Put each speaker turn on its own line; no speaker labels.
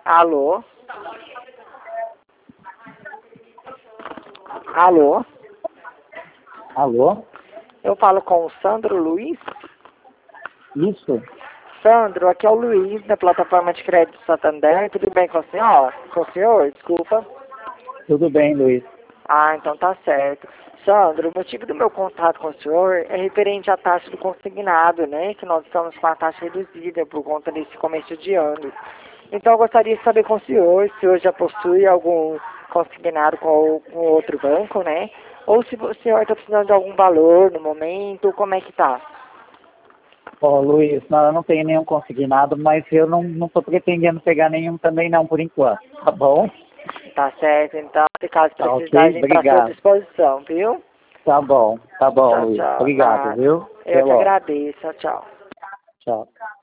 Alô? Alô?
Alô?
Eu falo com o Sandro Luiz?
Isso?
Sandro, aqui é o Luiz, da plataforma de crédito Santander. Tudo bem com o senhor? Com o senhor, desculpa.
Tudo bem, Luiz.
Ah, então tá certo. Sandro, o motivo do meu contato com o senhor é referente à taxa do consignado, né? Que nós estamos com a taxa reduzida por conta desse começo de ano. Então eu gostaria de saber com o senhor se hoje já possui algum consignado com outro banco, né? Ou se o senhor está precisando de algum valor no momento, como é que tá?
Ó, Luiz, não, eu não tenho nenhum consignado, mas eu não estou pretendendo pegar nenhum também não, por enquanto, tá bom?
Tá certo, então, se caso
Tá
precisar, a
ok?
gente está à sua
Obrigado.
disposição, viu?
Tá bom,
Tchau,
Luiz.
tchau.
Obrigado,
Nada.
viu?
Eu
Até
que
logo.
agradeço. Tchau, tchau.
Tchau.